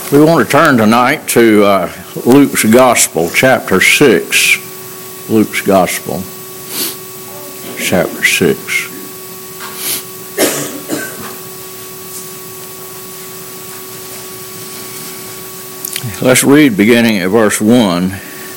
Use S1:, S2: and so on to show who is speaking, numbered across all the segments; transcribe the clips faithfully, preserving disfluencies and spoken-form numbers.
S1: We want to turn tonight to uh, Luke's Gospel, chapter six. Luke's Gospel, chapter six. Let's read beginning at verse one.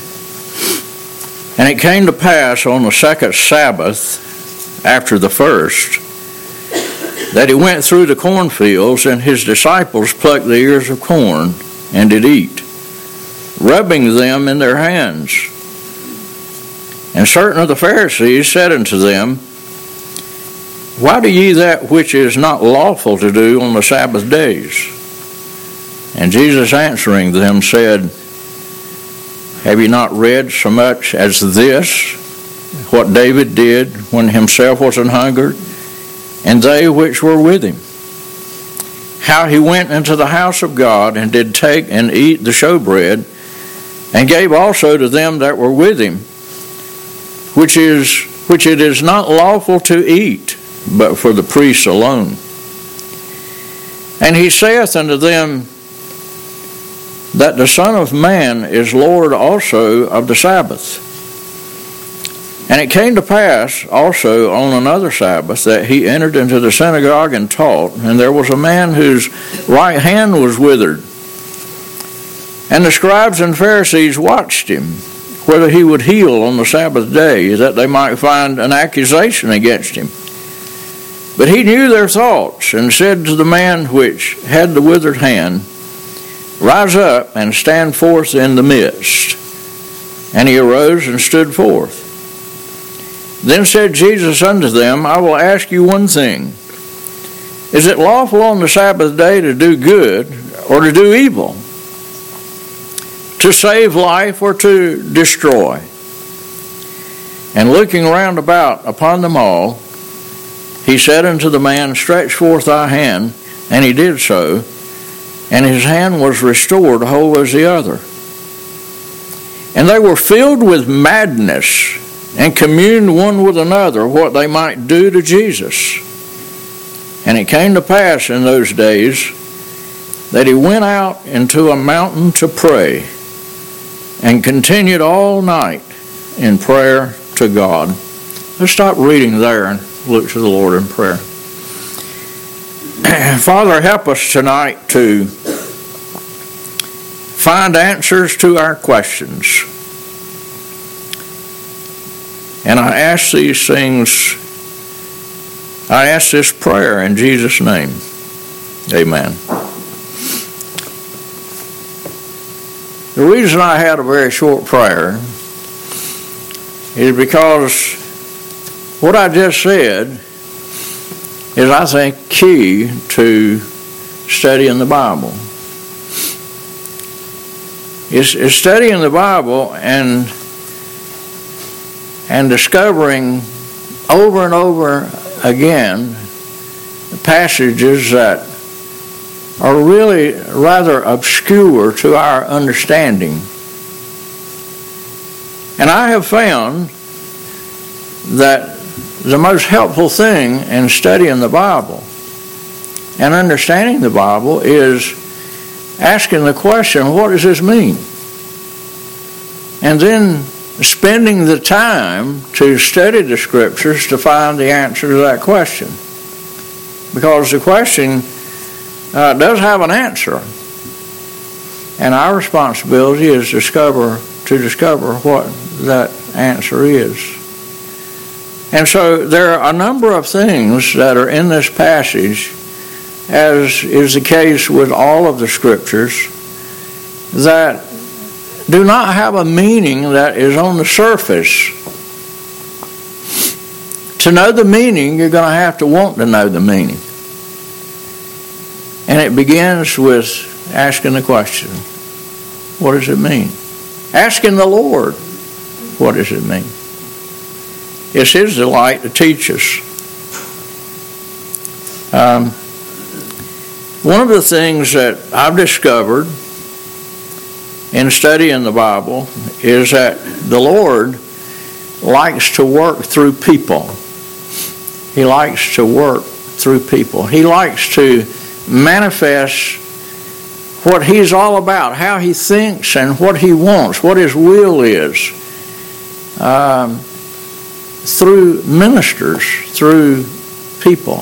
S1: And it came to pass on the second Sabbath after the first, that he went through the cornfields, and his disciples plucked the ears of corn, and did eat, rubbing them in their hands. And certain of the Pharisees said unto them, Why do ye that which is not lawful to do on the Sabbath days? And Jesus answering them said, Have ye not read so much as this, what David did when himself was an hungered, and they which were with him, how he went into the house of God, and did take and eat the showbread, and gave also to them that were with him, which is which it is not lawful to eat, but for the priests alone. And he saith unto them, that the Son of Man is Lord also of the Sabbath. And it came to pass also on another Sabbath that he entered into the synagogue and taught, and there was a man whose right hand was withered. And the scribes and Pharisees watched him, whether he would heal on the Sabbath day, that they might find an accusation against him. But he knew their thoughts, and said to the man which had the withered hand, Rise up and stand forth in the midst. And he arose and stood forth. Then said Jesus unto them, I will ask you one thing. Is it lawful on the Sabbath day to do good or to do evil? To save life or to destroy? And looking round about upon them all, he said unto the man, Stretch forth thy hand. And he did so, and his hand was restored whole as the other. And they were filled with madness, and communed one with another what they might do to Jesus. And it came to pass in those days that he went out into a mountain to pray, and continued all night in prayer to God. Let's stop reading there and look to the Lord in prayer. Father, help us tonight to find answers to our questions. And I ask these things, I ask this prayer in Jesus' name. Amen. The reason I had a very short prayer is because what I just said is, I think, key to studying the Bible. It's, it's studying the Bible and and discovering over and over again passages that are really rather obscure to our understanding. And I have found that the most helpful thing in studying the Bible and understanding the Bible is asking the question, what does this mean? And then spending the time to study the Scriptures to find the answer to that question. Because the question uh, does have an answer. And our responsibility is discover to discover what that answer is. And so there are a number of things that are in this passage, as is the case with all of the Scriptures, that do not have a meaning that is on the surface. To know the meaning, you're going to have to want to know the meaning. And it begins with asking the question, what does it mean? Asking the Lord, what does it mean? It's His delight to teach us. Um, one of the things that I've discovered in studying the Bible is that the Lord likes to work through people. He likes to work through people. He likes to manifest what he's all about, how he thinks and what he wants, what his will is, um, through ministers, through people.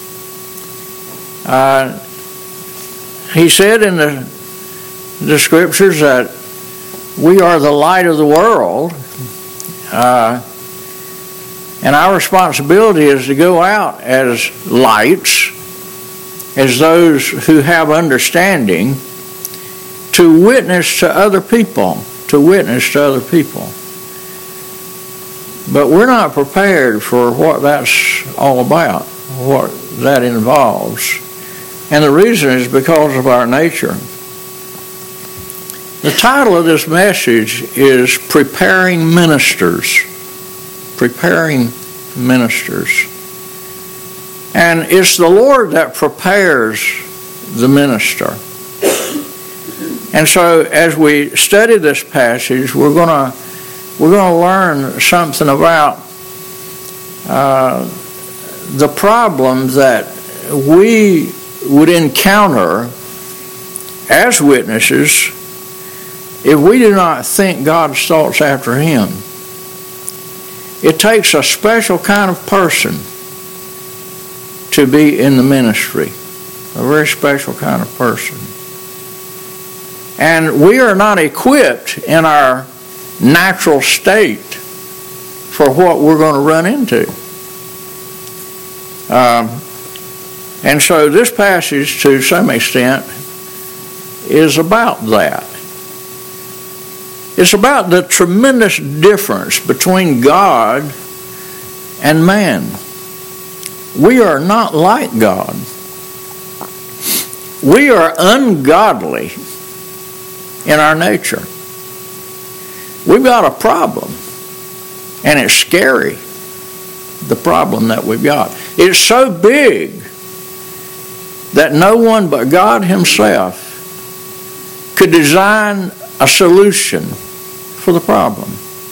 S1: Uh, he said in the, the scriptures that we are the light of the world, uh, and our responsibility is to go out as lights, as those who have understanding, to witness to other people, to witness to other people. But we're not prepared for what that's all about, what that involves. And the reason is because of our nature. The title of this message is Preparing Ministers. Preparing Ministers. And it's the Lord that prepares the minister. And so as we study this passage, we're going to we're going to learn something about uh, the problems that we would encounter as witnesses if we do not think God's thoughts after Him. It takes a special kind of person to be in the ministry, a very special kind of person. And we are not equipped in our natural state for what we're going to run into. Um, and so this passage, to some extent, is about that. It's about the tremendous difference between God and man. We are not like God. We are ungodly in our nature. We've got a problem, and it's scary, the problem that we've got. It's so big that no one but God Himself could design a solution for the problem.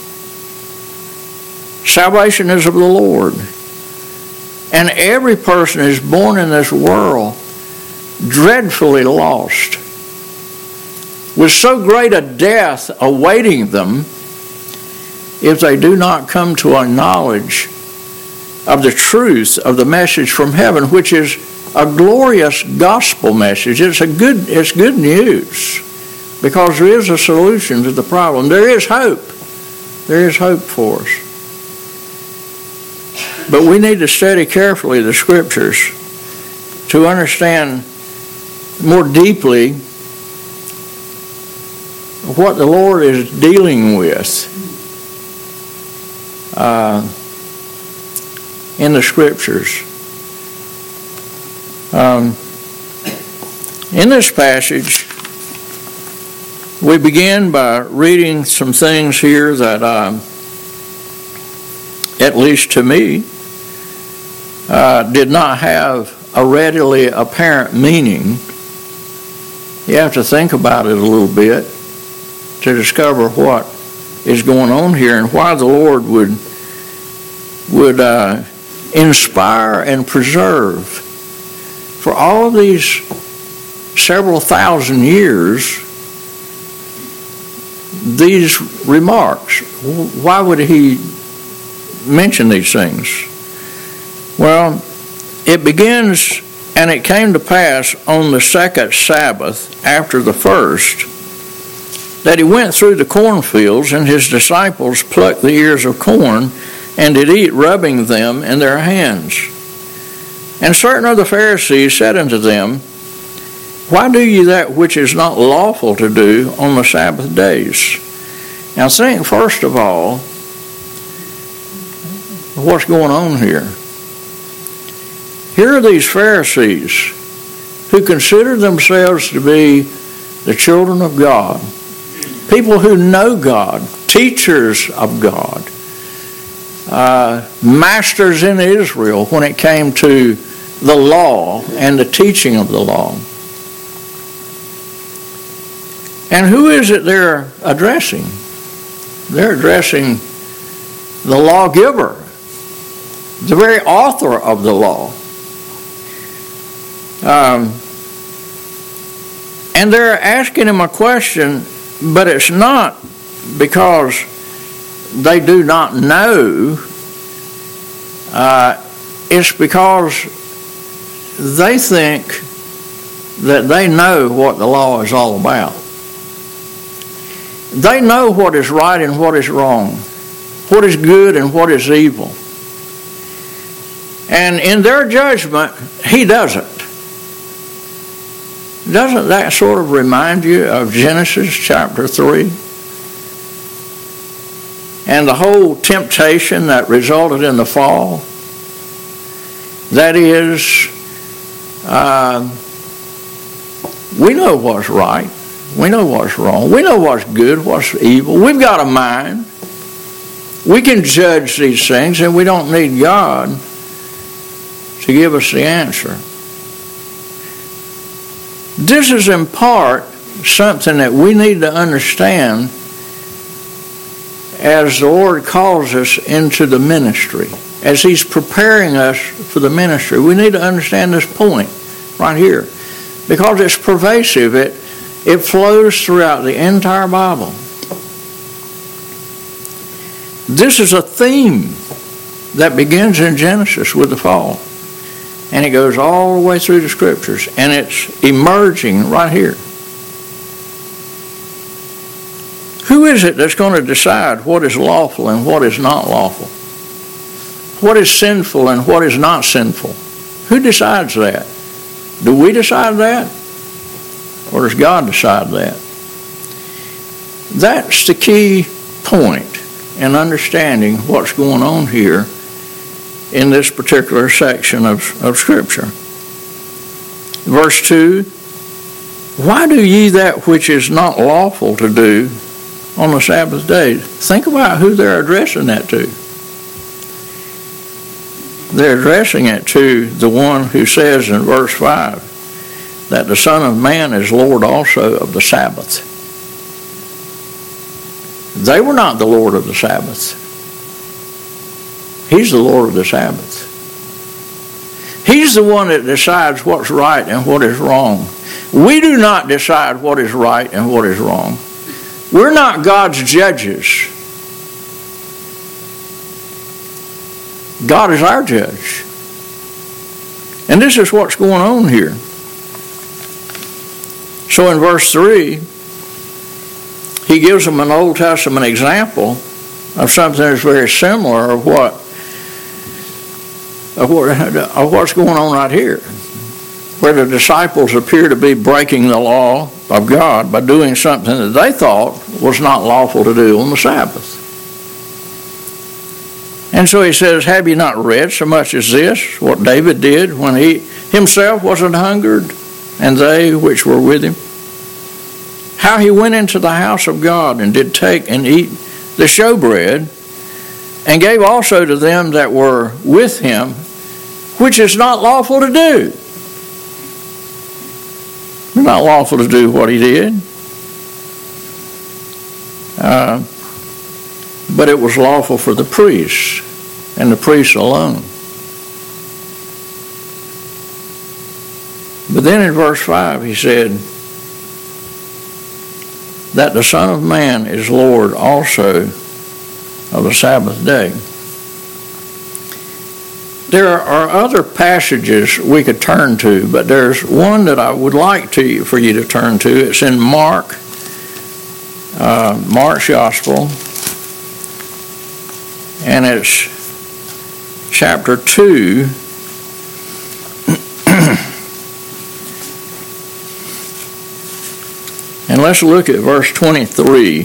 S1: Salvation is of the Lord. And every person is born in this world dreadfully lost, with so great a death awaiting them if they do not come to a knowledge of the truth of the message from heaven, which is a glorious gospel message. It's a good, it's good news, because there is a solution to the problem. There is hope. There is hope for us. But we need to study carefully the Scriptures to understand more deeply what the Lord is dealing with uh, in the Scriptures. Um, in this passage, we begin by reading some things here that, um, at least to me, uh, did not have a readily apparent meaning. You have to think about it a little bit to discover what is going on here and why the Lord would would uh, inspire and preserve for all of these several thousand years these remarks. Why would He mention these things? Well, it begins, and it came to pass on the second Sabbath after the first, that He went through the cornfields, and His disciples plucked the ears of corn, and did eat, rubbing them in their hands. And certain of the Pharisees said unto them, Why do ye that which is not lawful to do on the Sabbath days? Now think first of all, what's going on here? Here are these Pharisees who consider themselves to be the children of God, people who know God, teachers of God, uh, masters in Israel when it came to the law and the teaching of the law. And who is it they're addressing? They're addressing the lawgiver, the very author of the law. Um, And they're asking him a question, but it's not because they do not know. Uh, it's because they think that they know what the law is all about. They know what is right and what is wrong, what is good and what is evil. And in their judgment, he doesn't. Doesn't that sort of remind you of Genesis chapter three? And the whole temptation that resulted in the fall? That is, uh, we know what's right. We know what's wrong. We know what's good, what's evil. We've got a mind. We can judge these things, and we don't need God to give us the answer. This is in part something that we need to understand as the Lord calls us into the ministry. As He's preparing us for the ministry, we need to understand this point right here, because it's pervasive. It, it flows throughout the entire Bible. This is a theme that begins in Genesis with the fall. And it goes all the way through the Scriptures. And it's emerging right here. Who is it that's going to decide what is lawful and what is not lawful? What is sinful and what is not sinful? Who decides that? Do we decide that? Or does God decide that? That's the key point in understanding what's going on here in this particular section of, of Scripture. Verse two, why do ye that which is not lawful to do on the Sabbath day? Think about who they're addressing that to. They're addressing it to the one who says in verse five that the Son of Man is Lord also of the Sabbath. They were not the Lord of the Sabbath. He's the Lord of the Sabbath. He's the one that decides what's right and what is wrong. We do not decide what is right and what is wrong. We're not God's judges. God is our judge. And this is what's going on here. So in verse three, he gives them an Old Testament example of something that's very similar of what Of, what, of what's going on right here, where the disciples appear to be breaking the law of God by doing something that they thought was not lawful to do on the Sabbath. And so he says, have you not read so much as this, what David did when he himself wasn't hungered, and they which were with him? How he went into the house of God and did take and eat the showbread, and gave also to them that were with him, which is not lawful to do. It's not lawful to do what he did. Uh, but it was lawful for the priests, and the priests alone. But then in verse five he said, that the Son of Man is Lord also of the Sabbath day. There are other passages we could turn to, but there's one that I would like to for you to turn to. It's in Mark, uh, Mark's Gospel, and it's chapter two. And let's look at verse twenty-three.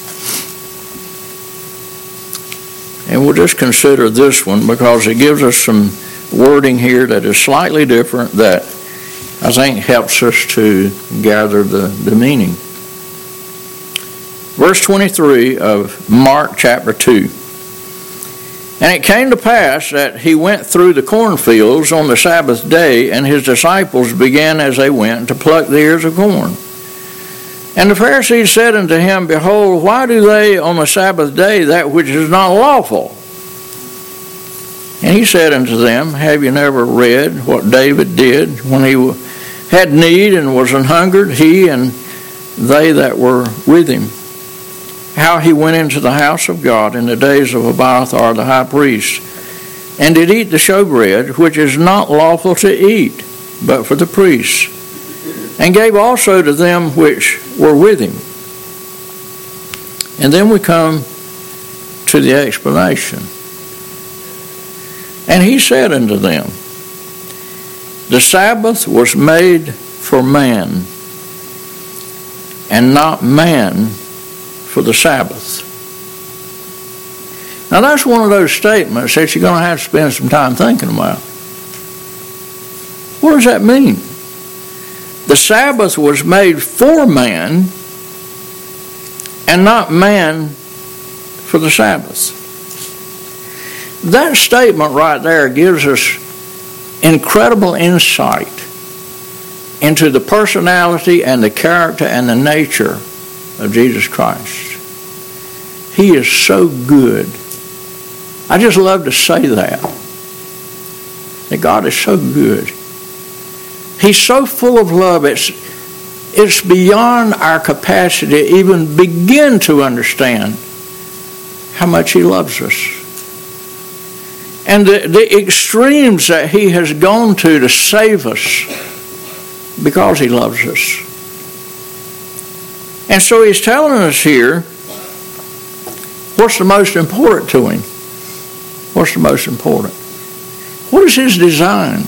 S1: And we'll just consider this one because it gives us some wording here that is slightly different that I think helps us to gather the, the meaning. Verse twenty-three of Mark chapter two. And it came to pass that he went through the cornfields on the Sabbath day, and his disciples began as they went to pluck the ears of corn. And the Pharisees said unto him, behold, why do they on the Sabbath day that which is not lawful? And he said unto them, have you never read what David did when he had need and was an hungered, he and they that were with him. How he went into the house of God in the days of Abiathar the high priest, and did eat the showbread, which is not lawful to eat, but for the priests, and gave also to them which were with him. And then we come to the explanation. And he said unto them, the Sabbath was made for man, and not man for the Sabbath. Now that's one of those statements that you're going to have to spend some time thinking about. What does that mean? The Sabbath was made for man, and not man for the Sabbath. That statement right there gives us incredible insight into the personality and the character and the nature of Jesus Christ. He is so good. I just love to say that. That God is so good. He's so full of love, it's, it's beyond our capacity to even begin to understand how much he loves us. And the, the extremes that he has gone to to save us because he loves us. And so he's telling us here what's the most important to him. What's the most important? What is his design?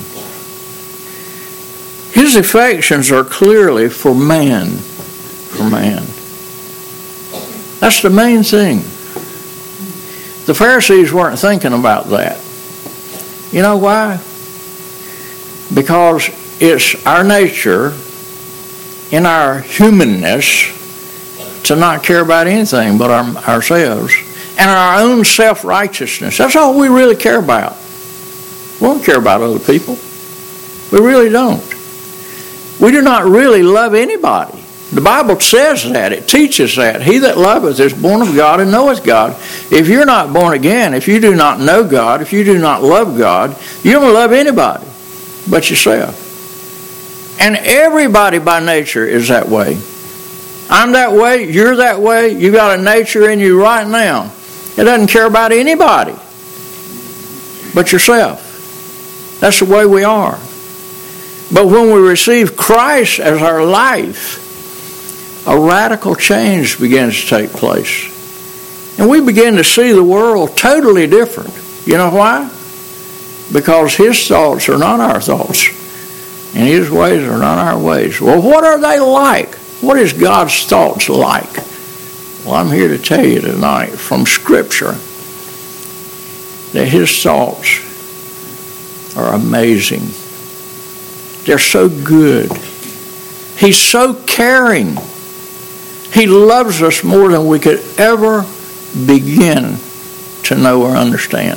S1: His affections are clearly for man. For man. That's the main thing. The Pharisees weren't thinking about that. You know why? Because it's our nature, in our humanness, to not care about anything but our, ourselves and our own self-righteousness. That's all we really care about. We don't care about other people. We really don't. We do not really love anybody. The Bible says that. It teaches that. He that loveth is born of God and knoweth God. If you're not born again, if you do not know God, if you do not love God, you don't love anybody but yourself. And everybody by nature is that way. I'm that way, you're that way, you got a nature in you right now. It doesn't care about anybody but yourself. That's the way we are. But when we receive Christ as our life, a radical change begins to take place. And we begin to see the world totally different. You know why? Because his thoughts are not our thoughts. And his ways are not our ways. Well, what are they like? What is God's thoughts like? Well, I'm here to tell you tonight from Scripture that his thoughts are amazing. They're so good. He's so caring. He loves us more than we could ever begin to know or understand.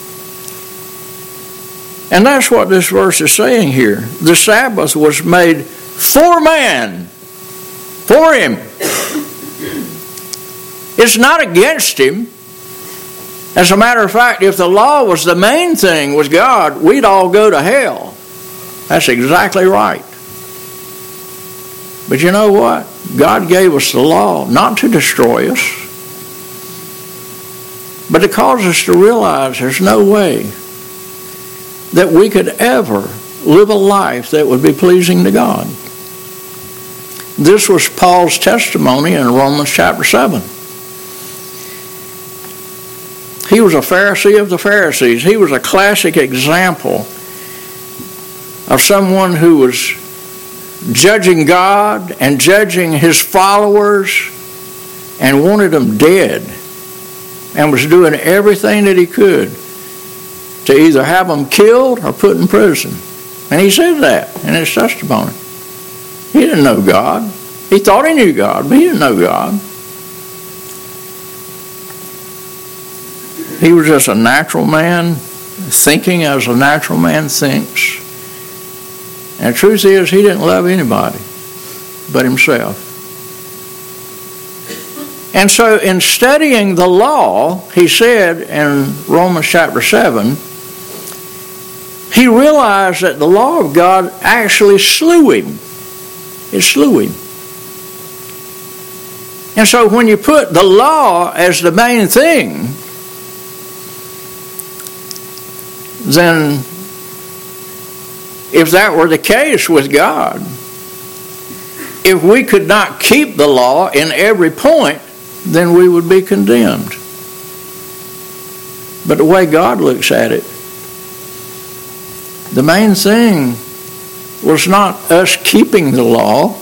S1: And that's what this verse is saying here. The Sabbath was made for man. For him. It's not against him. As a matter of fact, if the law was the main thing with God, we'd all go to hell. That's exactly right. But you know what? God gave us the law not to destroy us, but to cause us to realize there's no way that we could ever live a life that would be pleasing to God. This was Paul's testimony in Romans chapter seven. He was a Pharisee of the Pharisees. He was a classic example of someone who was judging God and judging his followers and wanted them dead and was doing everything that he could to either have them killed or put in prison. And he said that in his testimony. He didn't know God. He thought he knew God, but he didn't know God. He was just a natural man, thinking as a natural man thinks. And the truth is, he didn't love anybody but himself. And so in studying the law, he said in Romans chapter seven, he realized that the law of God actually slew him. It slew him. And so when you put the law as the main thing, then if that were the case with God, if we could not keep the law in every point, then we would be condemned. But the way God looks at it, the main thing was not us keeping the law.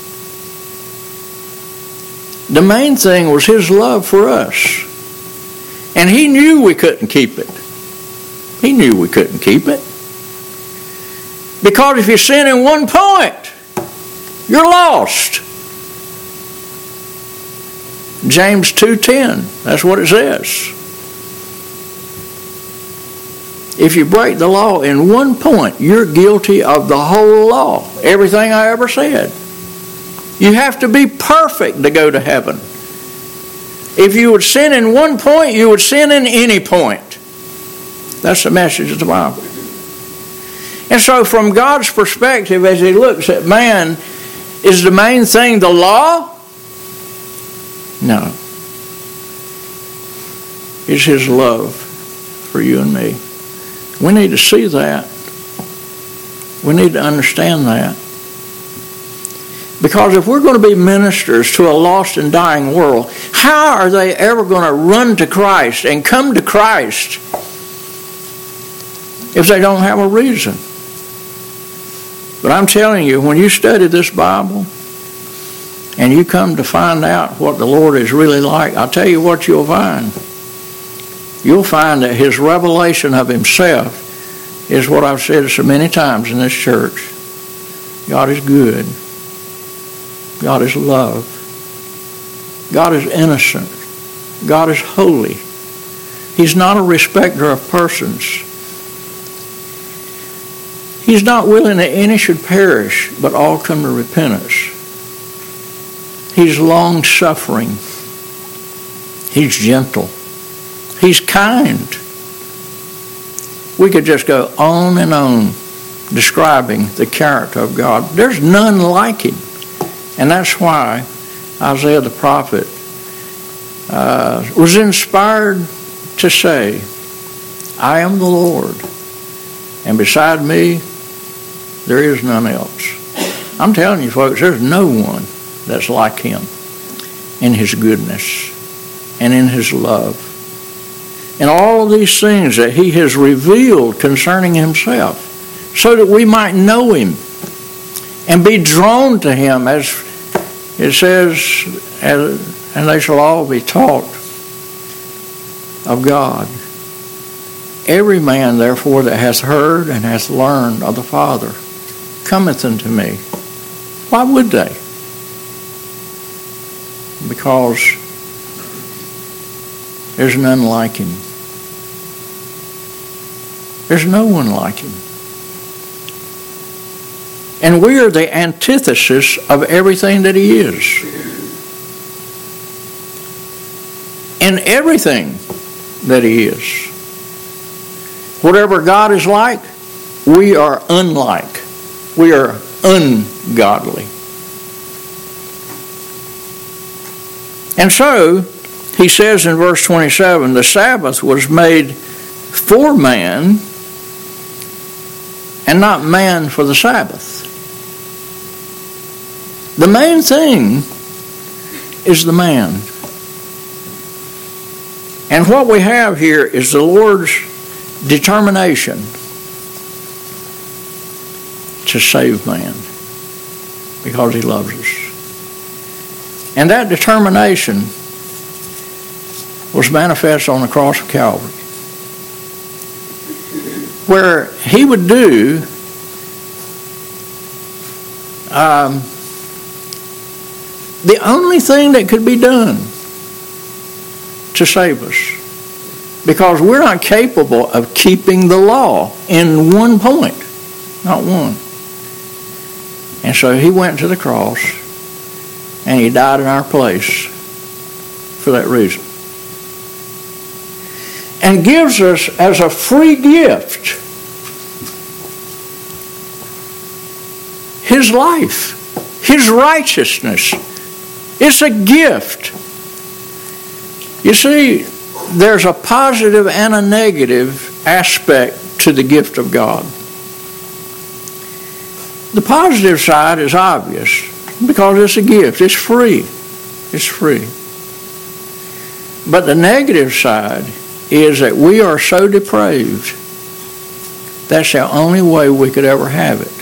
S1: The main thing was his love for us. And he knew we couldn't keep it. He knew we couldn't keep it. Because if you sin in one point, you're lost. James two ten, that's what it says. If you break the law in one point, you're guilty of the whole law. Everything I ever said. You have to be perfect to go to heaven. If you would sin in one point, you would sin in any point. That's the message of the Bible. And so from God's perspective, as he looks at man, is the main thing the law? No. It's his love for you and me. We need to see that. We need to understand that. Because if we're going to be ministers to a lost and dying world, how are they ever going to run to Christ and come to Christ if they don't have a reason? But I'm telling you, when you study this Bible and you come to find out what the Lord is really like, I'll tell you what you'll find. You'll find that his revelation of himself is what I've said so many times in this church. God is good. God is love. God is innocent. God is holy. He's not a respecter of persons. He's not willing that any should perish, but all come to repentance. He's long-suffering. He's gentle. He's kind. We could just go on and on describing the character of God. There's none like him. And that's why Isaiah the prophet uh, was inspired to say, I am the Lord, and beside me there is none else. I'm telling you folks, there's no one that's like him in his goodness and in his love. And all of these things that he has revealed concerning himself so that we might know him and be drawn to him, as it says, and they shall all be taught of God. Every man, therefore, that hath heard and hath learned of the Father cometh unto me. Why would they? Because there's none like him. There's no one like him. And we are the antithesis of everything that he is. In everything that he is. Whatever God is like, we are unlike. We are ungodly. And so, he says in verse twenty-seven, the Sabbath was made for man, and not man for the Sabbath. The main thing is the man. And what we have here is the Lord's determination to save man because he loves us. And that determination was manifest on the cross of Calvary, where he would do um, the only thing that could be done to save us, because we're not capable of keeping the law in one point, not one. And so he went to the cross and he died in our place for that reason, and gives us as a free gift His life, His righteousness. It's a gift. You see, there's a positive and a negative aspect to the gift of God. The positive side is obvious because it's a gift. It's free. It's free. But the negative side is that we are so depraved, that's the only way we could ever have it.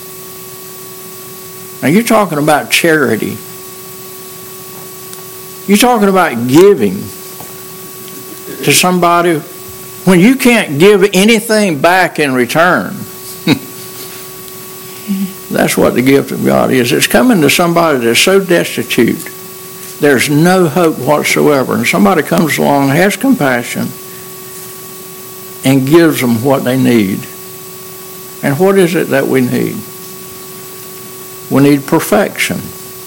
S1: Now you're talking about charity. You're talking about giving to somebody when you can't give anything back in return. That's what the gift of God is. It's coming to somebody that's so destitute. There's no hope whatsoever. And somebody comes along, has compassion, and gives them what they need. And what is it that we need? We need perfection.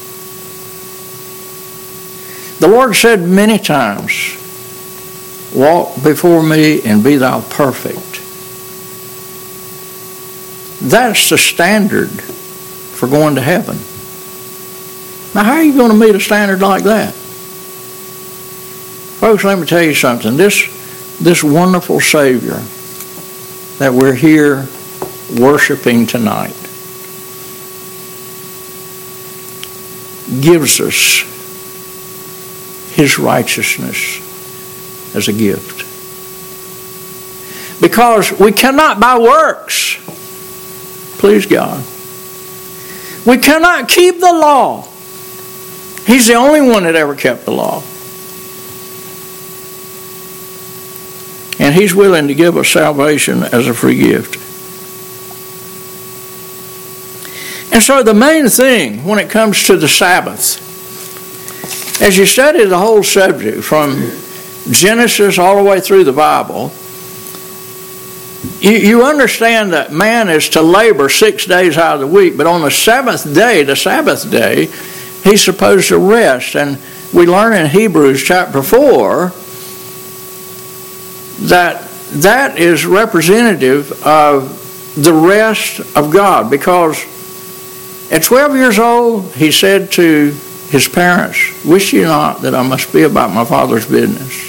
S1: The Lord said many times, walk before me and be thou perfect. That's the standard for going to heaven. Now, how are you going to meet a standard like that? Folks, let me tell you something. This, this wonderful Savior that we're here worshiping tonight gives us His righteousness as a gift. Because we cannot by works please God. We cannot keep the law. He's the only one that ever kept the law. And He's willing to give us salvation as a free gift. And so the main thing when it comes to the Sabbath, as you study the whole subject from Genesis all the way through the Bible, you, you understand that man is to labor six days out of the week, but on the seventh day, the Sabbath day, he's supposed to rest. And we learn in Hebrews chapter four that that is representative of the rest of God, because at twelve years old, he said to his parents, wish you not that I must be about my Father's business.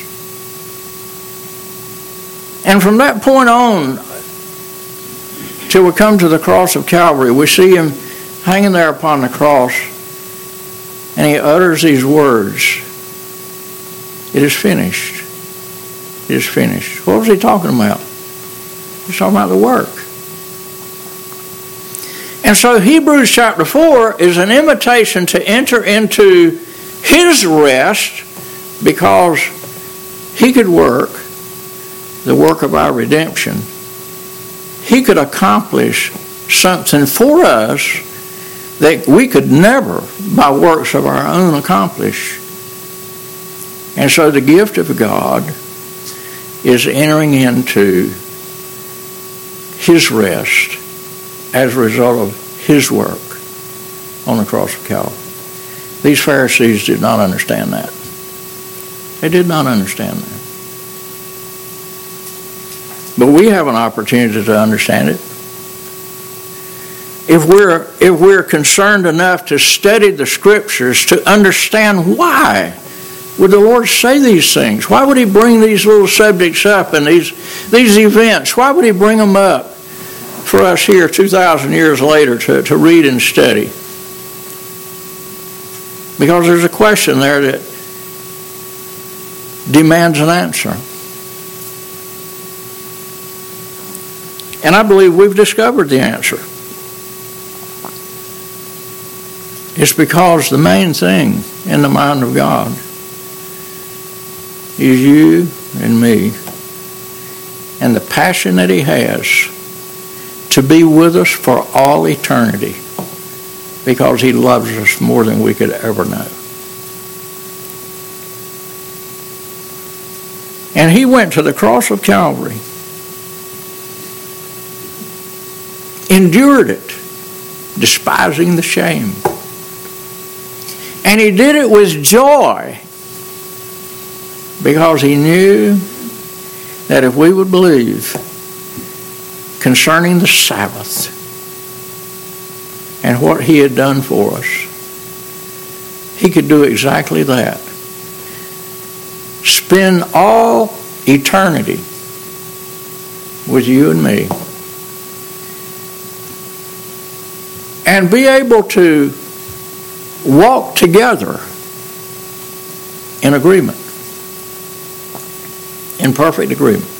S1: And from that point on, till we come to the cross of Calvary, we see him hanging there upon the cross, and he utters these words, it is finished. It is finished. What was he talking about? He's talking about the work. And so Hebrews chapter four is an invitation to enter into his rest, because he could work the work of our redemption. He could accomplish something for us that we could never, by works of our own, accomplish. And so the gift of God is entering into his rest as a result of his work on the cross of Calvary. These Pharisees did not understand that. They did not understand that. But we have an opportunity to understand it. If we're, if we're concerned enough to study the Scriptures to understand why would the Lord say these things? Why would he bring these little subjects up and these, these events? Why would he bring them up for us here two thousand years later to, to read and study? Because there's a question there that demands an answer. And I believe we've discovered the answer. It's because the main thing in the mind of God is you and me, and the passion that he has to be with us for all eternity, because he loves us more than we could ever know. And he went to the cross of Calvary, endured it, despising the shame. And he did it with joy, because he knew that if we would believe concerning the Sabbath, and what he had done for us, he could do exactly that. Spend all eternity with you and me, and be able to walk together in agreement, in perfect agreement.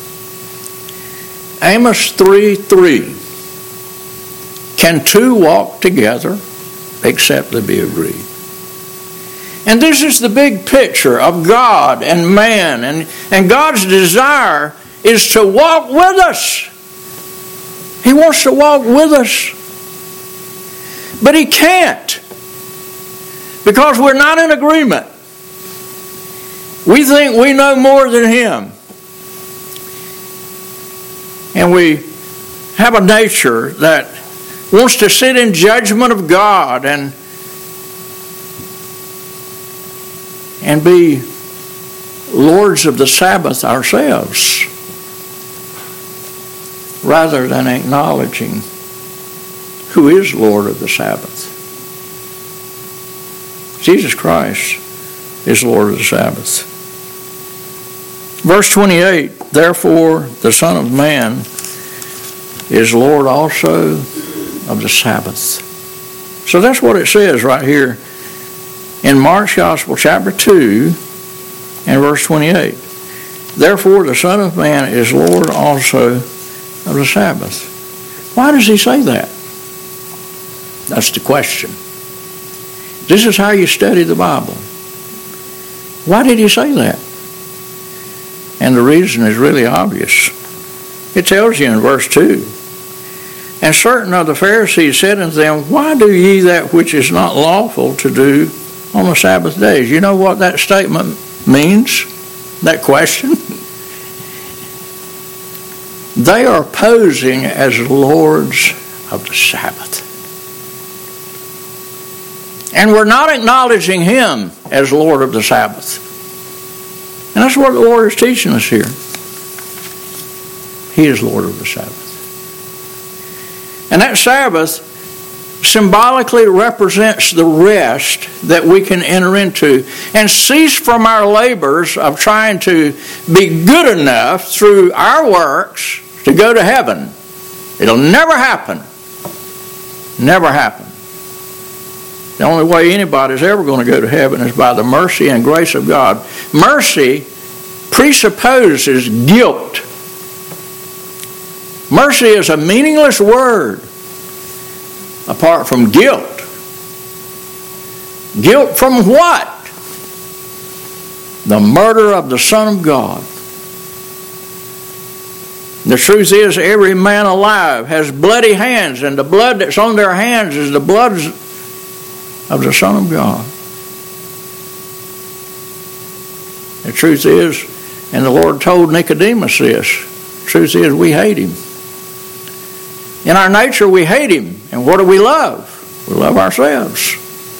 S1: Amos three three. Can two walk together except they be agreed? And this is the big picture of God and man. And, and God's desire is to walk with us. He wants to walk with us. But he can't, because we're not in agreement. We think we know more than him. And we have a nature that wants to sit in judgment of God and and be lords of the Sabbath ourselves, rather than acknowledging who is Lord of the Sabbath. Jesus Christ is Lord of the Sabbath. Verse twenty-eight, therefore the Son of Man is Lord also of the Sabbath. So that's what it says right here in Mark's Gospel, chapter two, and verse twenty-eight. Therefore the Son of Man is Lord also of the Sabbath. Why does he say that? That's the question. This is how you study the Bible. Why did he say that? And the reason is really obvious. It tells you in verse two. And certain of the Pharisees said unto them, why do ye that which is not lawful to do on the Sabbath days? You know what that statement means? That question? They are posing as lords of the Sabbath. And we're not acknowledging him as Lord of the Sabbath. And that's what the Lord is teaching us here. He is Lord of the Sabbath. And that Sabbath symbolically represents the rest that we can enter into and cease from our labors of trying to be good enough through our works to go to heaven. It'll never happen. Never happen. The only way anybody's ever going to go to heaven is by the mercy and grace of God. Mercy presupposes guilt. Mercy is a meaningless word apart from guilt. Guilt from what? The murder of the Son of God. The truth is, every man alive has bloody hands, and the blood that's on their hands is the blood of the Son of God. The truth is, and the Lord told Nicodemus this, the truth is we hate him. In our nature we hate him. And what do we love? We love ourselves.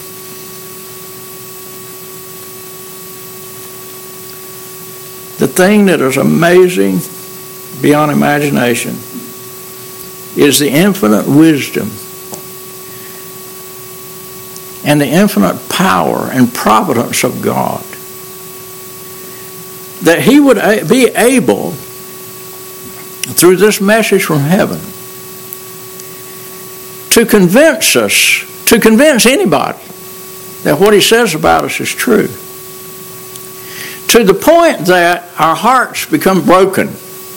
S1: The thing that is amazing beyond imagination is the infinite wisdom and the infinite power and providence of God, that he would be able, through this message from heaven, to convince us, to convince anybody that what he says about us is true, to the point that our hearts become broken.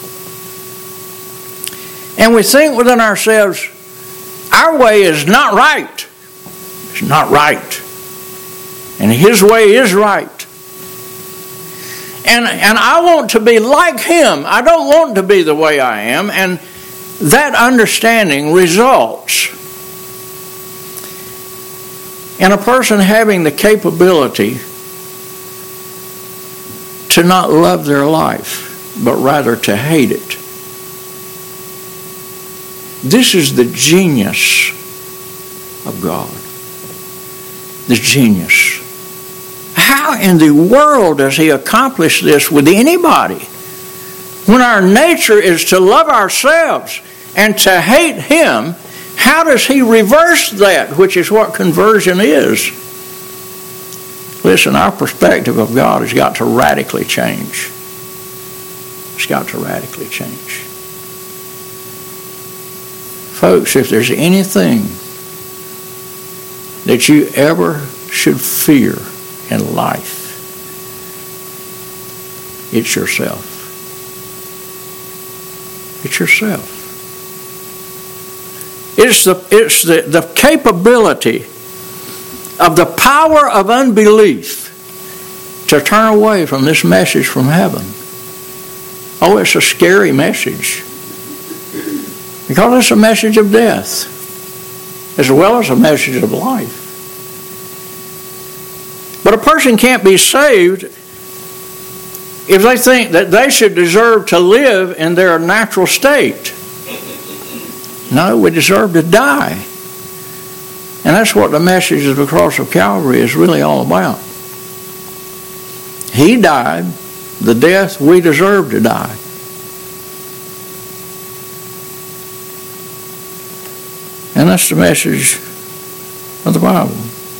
S1: And we think within ourselves, our way is not right. It's not right. And his way is right. And, and I want to be like him. I don't want to be the way I am. And that understanding results in a person having the capability to not love their life, but rather to hate it. This is the genius of God. The genius. How in the world does he accomplish this with anybody when our nature is to love ourselves and to hate him? how does he reverse that, which is what conversion is? Listen, our perspective of God has got to radically change. It's got to radically change. Folks, if there's anything that you ever should fear in life, it's yourself. It's yourself. It's the, it's the, the capability of the power of unbelief to turn away from this message from heaven. Oh, it's a scary message. Because it's a message of death, as well as a message of life. But a person can't be saved if they think that they should deserve to live in their natural state. No, we deserve to die. And that's what the message of the cross of Calvary is really all about. He died the death we deserve to die. And that's the message of the Bible.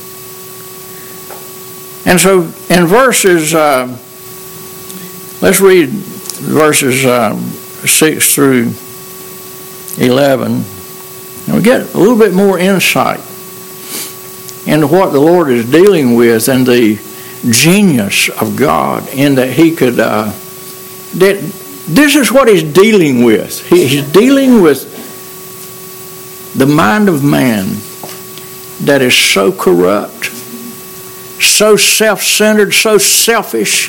S1: And so in verses, uh, let's read verses uh, six through eleven, and we get a little bit more insight into what the Lord is dealing with and the genius of God in that he could, uh, that this is what he's dealing with. He, he's dealing with the mind of man that is so corrupt, so self-centered, so selfish,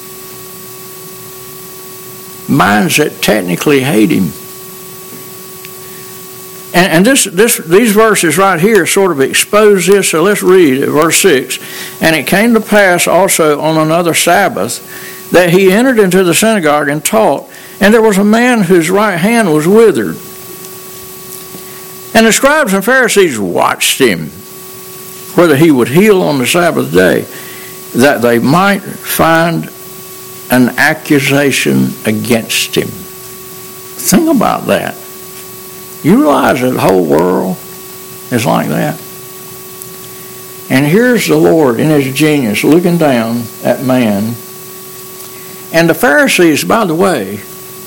S1: minds that technically hate him. And, and this, this, these verses right here sort of expose this, so let's read verse six. And it came to pass also on another Sabbath that he entered into the synagogue and taught, and there was a man whose right hand was withered. And the scribes and Pharisees watched him, whether he would heal on the Sabbath day, that they might find an accusation against him. Think about that. You realize that the whole world is like that? And here's the Lord in his genius looking down at man. And the Pharisees, by the way,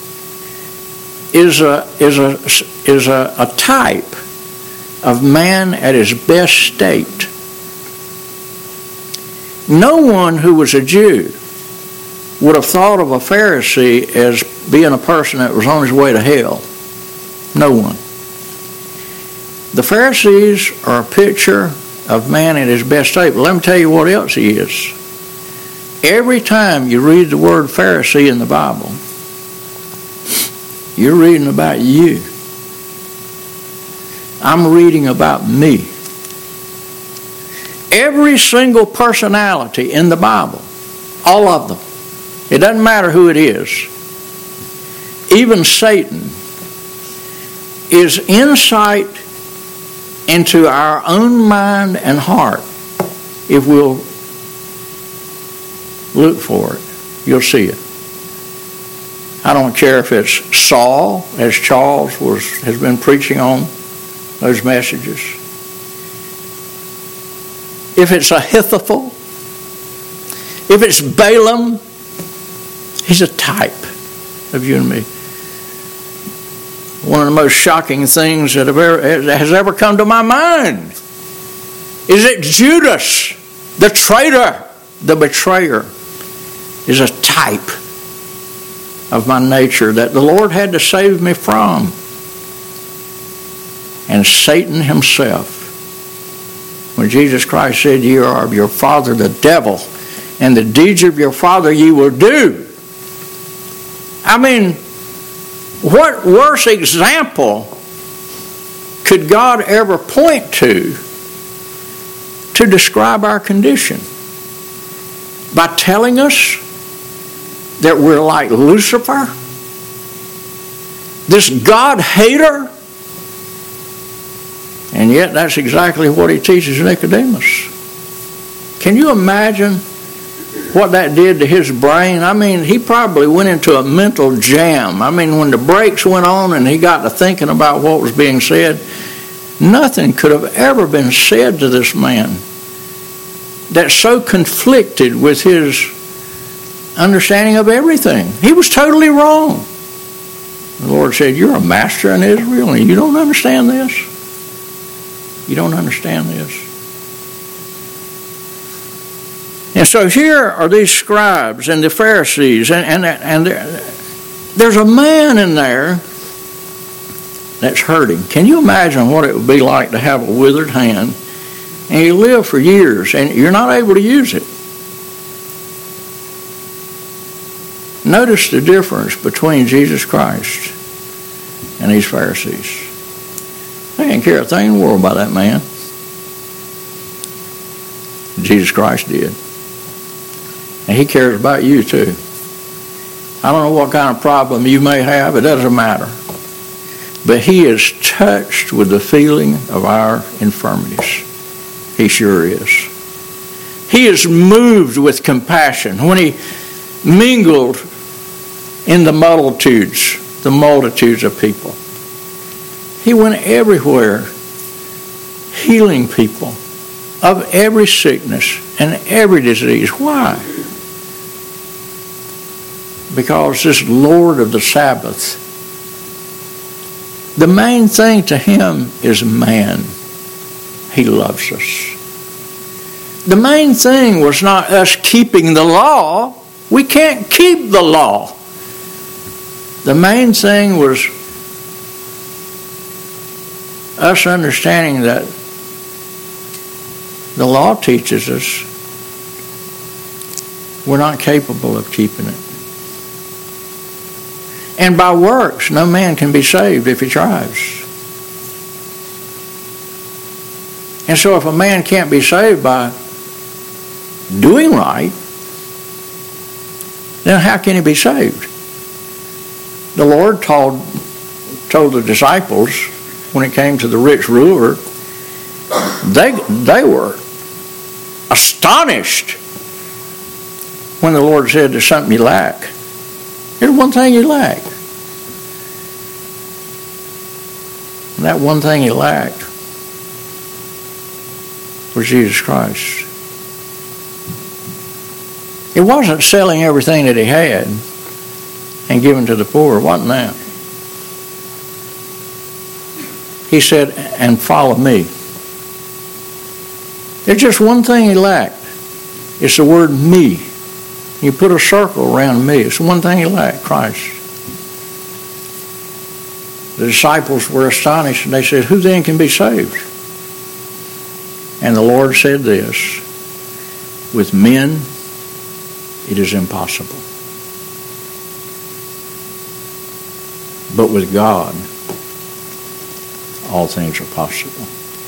S1: is a is a is a, a type of man at his best state. No one who was a Jew would have thought of a Pharisee as being a person that was on his way to hell. No one. The Pharisees are a picture of man at his best state. But let me tell you what else he is. Every time you read the word Pharisee in the Bible, you're reading about you. I'm reading about me. Every single personality in the Bible, all of them, it doesn't matter who it is, even Satan, is insight into our own mind and heart. If we'll look for it, you'll see it. I don't care if it's Saul, as Charles was has been preaching on those messages. If it's Ahithophel, if it's Balaam, he's a type of you and me. One of the most shocking things that have ever, has ever come to my mind is that Judas, the traitor, the betrayer, is a type of my nature that the Lord had to save me from. And Satan himself, when Jesus Christ said, "You are of your father the devil, and the deeds of your father ye will do." I mean, what worse example could God ever point to to describe our condition? By telling us that we're like Lucifer, this God-hater, and yet that's exactly what he teaches Nicodemus. Can you imagine what that did to his brain? I mean, he probably went into a mental jam. I mean, when the brakes went on and he got to thinking about what was being said, Nothing could have ever been said to this man that so conflicted with his understanding of everything. He was totally wrong. The Lord said, you're a master in Israel and you don't understand this? You don't understand this? And so here are these scribes and the Pharisees, and, and, and there's a man in there that's hurting. Can you imagine what it would be like to have a withered hand and you live for years and you're not able to use it? Notice the difference between Jesus Christ and these Pharisees. They didn't care a thing in the world about that man. Jesus Christ did. And he cares about you too. I don't know what kind of problem you may have, it doesn't matter. But he is touched with the feeling of our infirmities. He sure is. He is moved with compassion. When he mingled in the multitudes, the multitudes of people, he went everywhere healing people of every sickness and every disease. Why? Because this Lord of the Sabbath, the main thing to him is man. He loves us. The main thing was not us keeping the law. We can't keep the law. The main thing was us understanding that the law teaches us we're not capable of keeping it. And by works, no man can be saved if he tries. And so if a man can't be saved by doing right, then how can he be saved? The Lord told, told the disciples when it came to the rich ruler, they, they were astonished when the Lord said, there's something you lack. There's one thing you lack. And that one thing he lacked was Jesus Christ. It wasn't selling everything that he had and giving to the poor. It wasn't that. He said, and follow me. There's just one thing he lacked. It's the word me. You put a circle around me. It's the one thing he lacked, Christ. The disciples were astonished and they said, who then can be saved? And the Lord said this, with men it is impossible. But with God, all things are possible.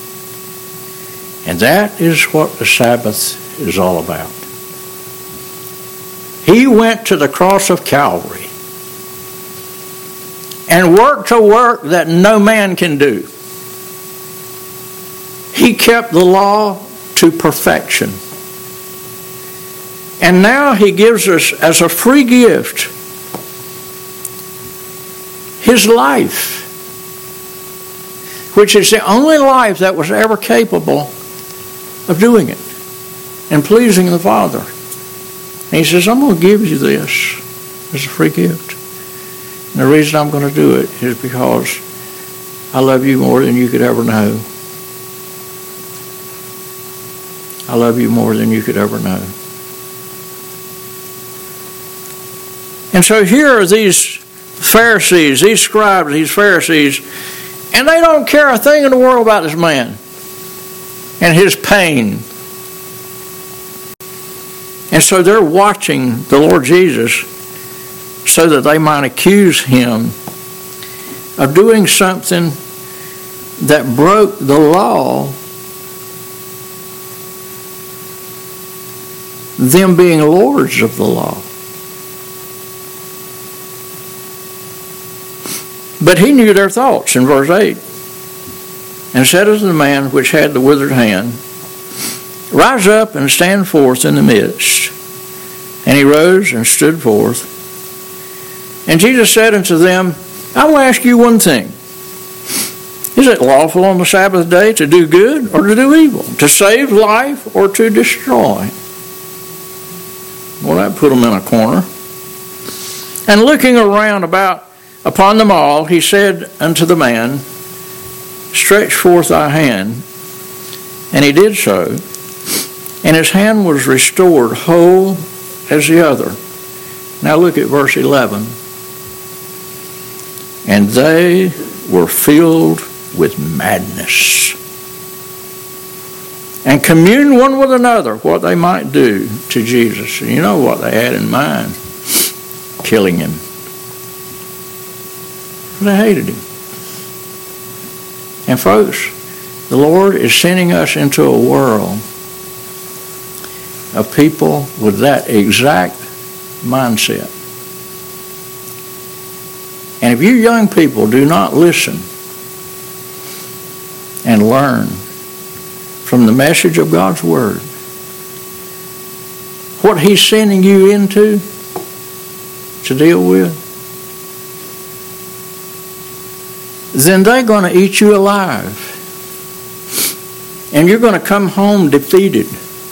S1: And that is what the Sabbath is all about. He went to the cross of Calvary and worked a work that no man can do. He kept the law to perfection. And now he gives us as a free gift his life, which is the only life that was ever capable of doing it and pleasing the Father. And he says, I'm going to give you this as a free gift. And the reason I'm going to do it is because I love you more than you could ever know. I love you more than you could ever know. And so here are these Pharisees, these scribes, these Pharisees, and they don't care a thing in the world about this man and his pain. And so they're watching the Lord Jesus so that they might accuse him of doing something that broke the law, them being lords of the law. But he knew their thoughts in verse eight. And said unto the man which had the withered hand, rise up and stand forth in the midst. And he rose and stood forth. And Jesus said unto them, I will ask you one thing. Is it lawful on the Sabbath day to do good or to do evil? To save life or to destroy? Well, that put him in a corner. And looking around about upon them all, he said unto the man, stretch forth thy hand. And he did so. And his hand was restored whole as the other. Now look at verse eleven. And they were filled with madness, and communed one with another what they might do to Jesus. And you know what they had in mind? Killing him. They hated him. And folks, the Lord is sending us into a world of people with that exact mindset. And if you young people do not listen and learn from the message of God's Word, what He's sending you into to deal with, then they're going to eat you alive. And you're going to come home defeated.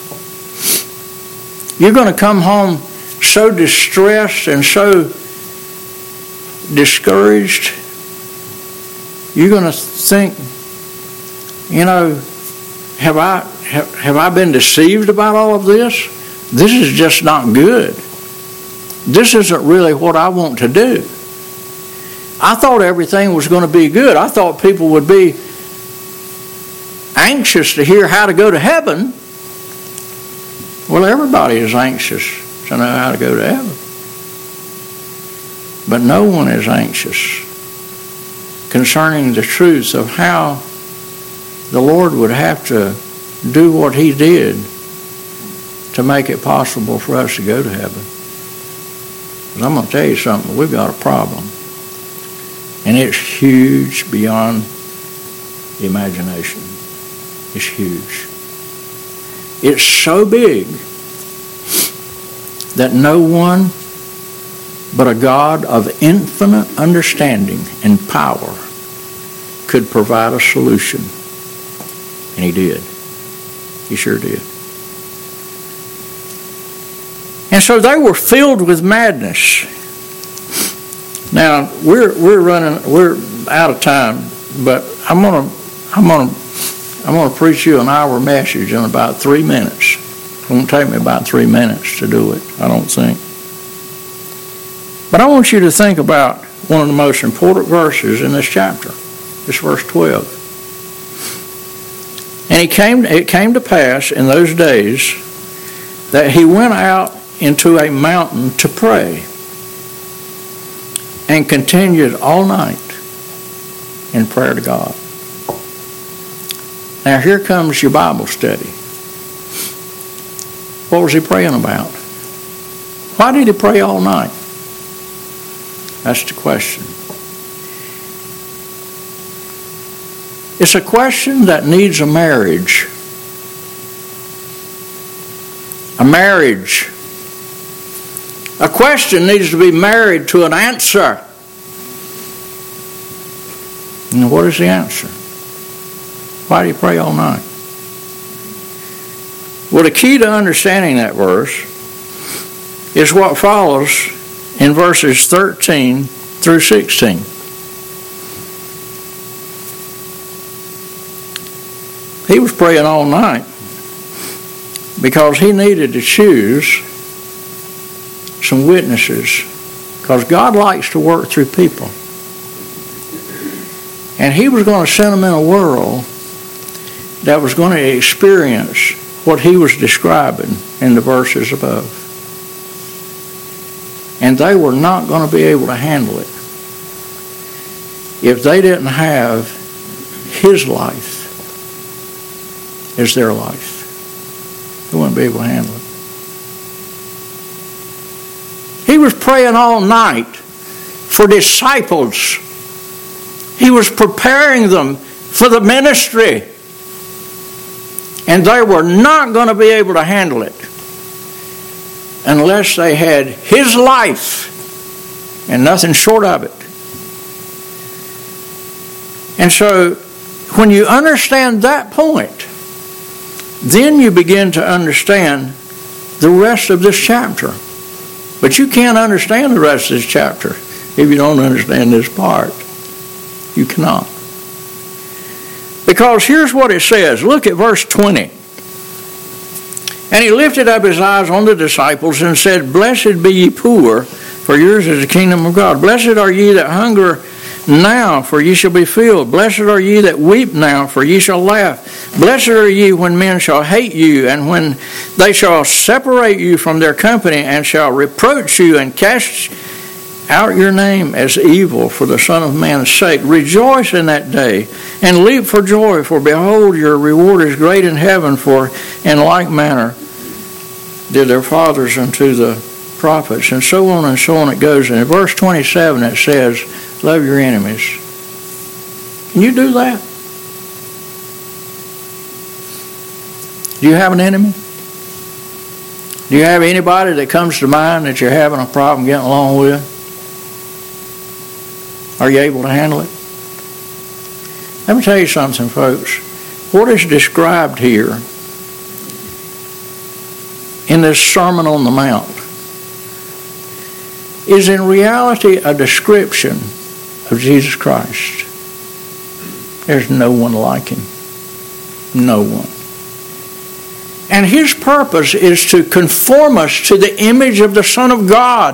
S1: You're going to come home so distressed and so discouraged. You're going to think, you know, have I have, have I been deceived about all of this? This is just not good. This isn't really what I want to do. I thought everything was going to be good. I thought people would be anxious to hear how to go to heaven. Well, everybody is anxious to know how to go to heaven. But no one is anxious concerning the truth of how the Lord would have to do what He did to make it possible for us to go to heaven. Because I'm going to tell you something, we've got a problem. And it's huge beyond imagination. It's huge. It's so big that no one but a God of infinite understanding and power could provide a solution. And He did. He sure did. And so they were filled with madness. Now we're we're running we're out of time, but I'm gonna I'm gonna I'm gonna preach you an hour message in about three minutes. It won't take me about three minutes to do it, I don't think. But I want you to think about one of the most important verses in this chapter. It's verse twelve. And he came it came to pass in those days that he went out into a mountain to pray, and continued all night in prayer to God. Now here comes your Bible study. What was he praying about? Why did he pray all night? That's the question. It's a question that needs a marriage. A marriage. A question needs to be married to an answer. And what is the answer? Why do you pray all night? Well, the key to understanding that verse is what follows in verses thirteen through sixteen. He was praying all night because he needed to choose some witnesses, because God likes to work through people. And he was going to send them in a world that was going to experience what he was describing in the verses above. And they were not going to be able to handle it if they didn't have his life as their life. They wouldn't be able to handle it. He was praying all night for disciples. He was preparing them for the ministry. And they were not going to be able to handle it unless they had his life and nothing short of it. And so when you understand that point, then you begin to understand the rest of this chapter. But you can't understand the rest of this chapter if you don't understand this part. You cannot. Because here's what it says. Look at verse twenty. And he lifted up his eyes on the disciples and said, Blessed be ye poor, for yours is the kingdom of God. Blessed are ye that hunger now, for ye shall be filled. Blessed are ye that weep now, for ye shall laugh. Blessed are ye when men shall hate you, and when they shall separate you from their company, and shall reproach you, and cast out your name as evil for the Son of Man's sake. Rejoice in that day, and leap for joy, for behold, your reward is great in heaven, for in like manner did their fathers unto the prophets. And so on and so on it goes. And in verse twenty-seven it says, love your enemies. Can you do that? Do you have an enemy? Do you have anybody that comes to mind that you're having a problem getting along with? Are you able to handle it? Let me tell you something, folks. What is described here in this Sermon on the Mount is in reality a description of Jesus Christ. There's no one like him. No one. And his purpose is to conform us to the image of the Son of God.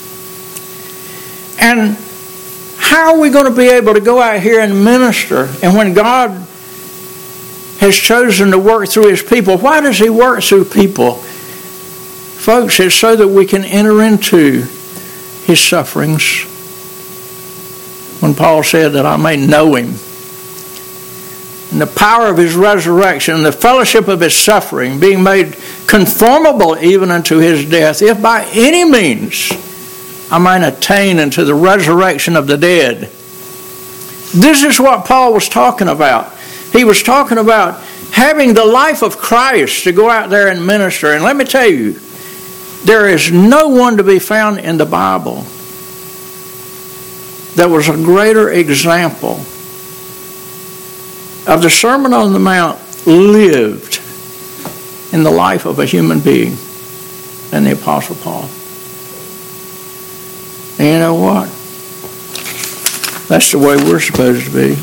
S1: And how are we going to be able to go out here and minister? And when God has chosen to work through his people, why does he work through people? Folks, it's so that we can enter into his sufferings. When Paul said that I may know him, and the power of his resurrection, and the fellowship of his suffering, being made conformable even unto his death, if by any means I might attain unto the resurrection of the dead. This is what Paul was talking about. He was talking about having the life of Christ to go out there and minister. And let me tell you, there is no one to be found in the Bible that was a greater example of the Sermon on the Mount lived in the life of a human being than the Apostle Paul. And you know what? That's the way we're supposed to be.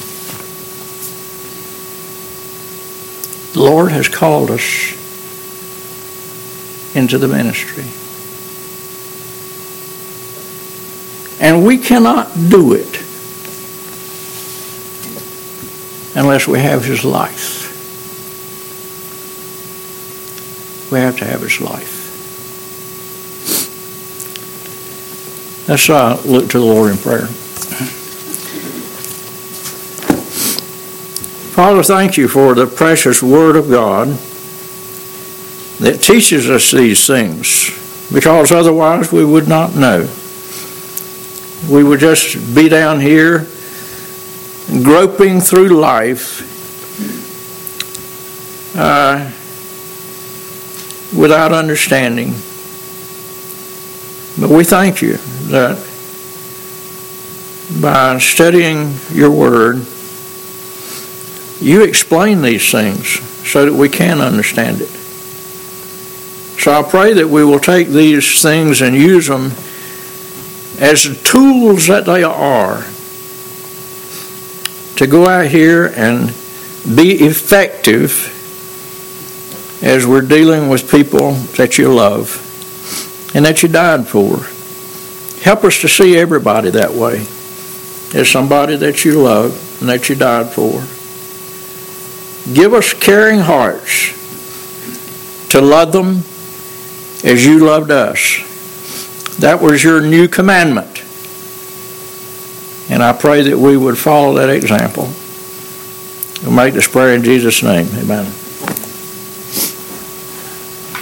S1: The Lord has called us into the ministry. And we cannot do it unless we have his life. We have to have his life. Let's uh, look to the Lord in prayer. Father, thank you for the precious Word of God that teaches us these things, because otherwise we would not know. We would just be down here groping through life uh, without understanding. But we thank you that by studying your Word, you explain these things so that we can understand it. So I pray that we will take these things and use them as the tools that they are to go out here and be effective as we're dealing with people that you love and that you died for. Help us to see everybody that way, as somebody that you love and that you died for. Give us caring hearts to love them as you loved us. That was your new commandment. And I pray that we would follow that example. We'll make this prayer in Jesus' name. Amen.